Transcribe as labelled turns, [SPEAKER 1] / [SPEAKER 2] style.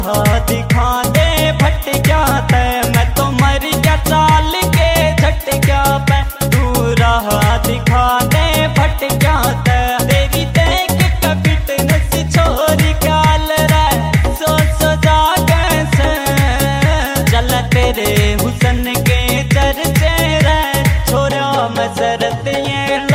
[SPEAKER 1] हाँ दिखा दे भटक्या ते, मैं तो मर गया चाल के झटक्या पे। तू राह दिखा दे भटक्या ते, तेरी देख के फिटनेस छोरी काल रे, सो जागे से चल तेरे हुसन के चर्चे रे, छोरा मसरत ये